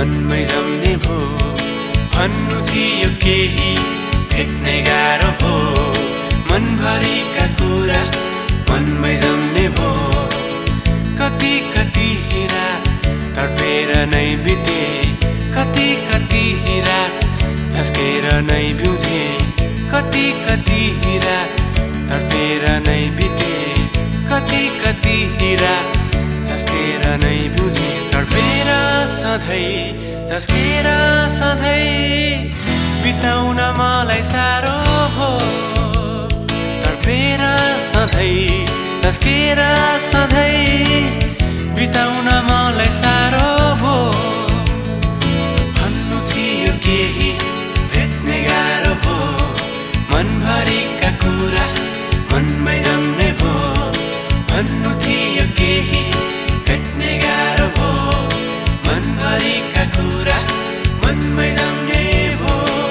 मनमै जम्ने भो भन्नु थियो केही भेट्ने गाह्रो भो मनभरिका कुरा मनमै जम्ने भो कति कति हिरा तर्पेर नै बिते कति कति हिरा झस्केर नै बिउझे कति कति हिरा तर्पेर नै बिते कति कति हिरा झस्केर नै बिउझे तर्पेर सधैँ झस्केर सधैँ बिताउन मलाई साह्रो भो तर्पेर सधैँ झस्केर सधैँ बिताउन मलाई साह्रो भो भन्नु थियो केही भेट्ने गाह्रो भो मनभरिका कुरा मनमै जम्ने भो भन्नु थियो केही भेट्ने गाह्रो भो मनभरिका कुरा मनमै जम्ने भो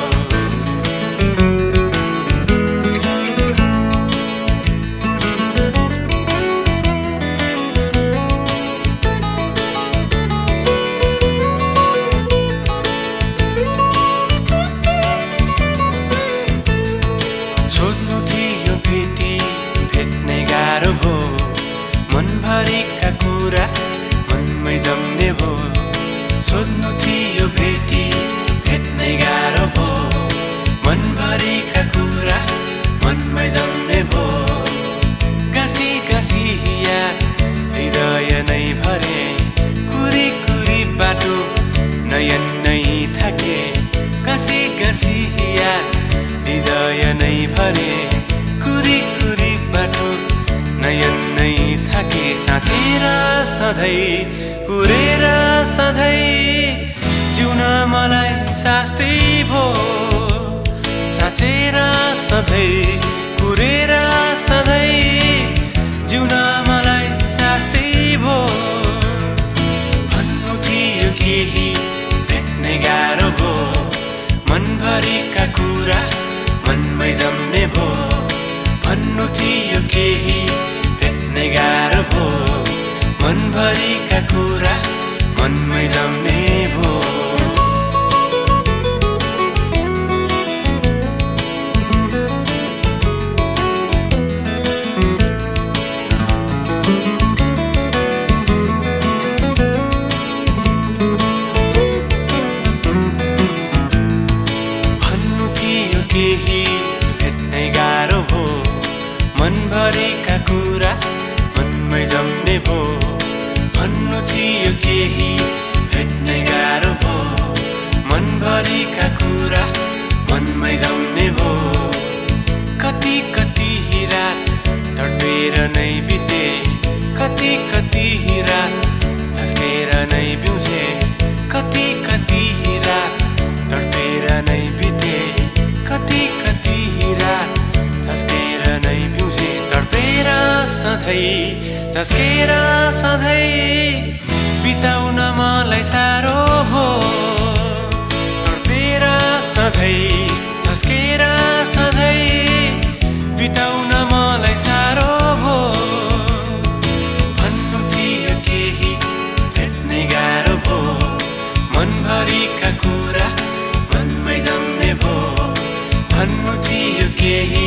सोध्नु थियो भेटी भेट्ने गाह्रो भो मनभरिका कुरा मनमै जम्ने भो सोध्नु थियो भेटी भेट्ने गाह्रो भो मनभरिका कुरा मनमै जम्ने भो गाँसी गाँसी हिया हृदय नै भरे कुरी कुरी बाटो नयन नै थाके गाँसी गाँसी हिया हृदय नै भरे कुरी कुरी बाटो नयन नै थाके साँचेर सधैँ कुरेर सधैँ जिउन मलाई शास्ति भो साँचेर सधैँ कुरेर सधैँ जिउन मलाई शास्ति भो भन्नु थियो केही भेट्ने गाह्रो भो मनभरिका कुरा मनमै जम्ने भो भन्नु थियो केही भेट्ने गाह्रो भो मनभरिका कुरा मनमै जम्ने भो भन्नु थियो केही भेट्ने गाह्रो भो मनभरिका कुरा मनमै जम्ने भो भन्नु थियो केही भेट्ने गाह्रो भो मनभरिका कुरा मनमै जम्ने भो कति कति हिरा तर्पेर नै बिते कति कति हिरा झस्केर नै बिउझे कति कति हिरा तर्पेर नै बिते कति कति हिरा झस्केर नै बिउझे तर्पेर सधैँ झस्केर सधैँ बिताउन मलाई साह्रो भो तर्पेर सधैँ झस्केर सधैँ बिताउन मलाई साह्रो भो भन्नु थियो केही भेट्ने गाह्रो भो मनभरिका कुरा मनमै जम्ने भो भन्नु थियो केही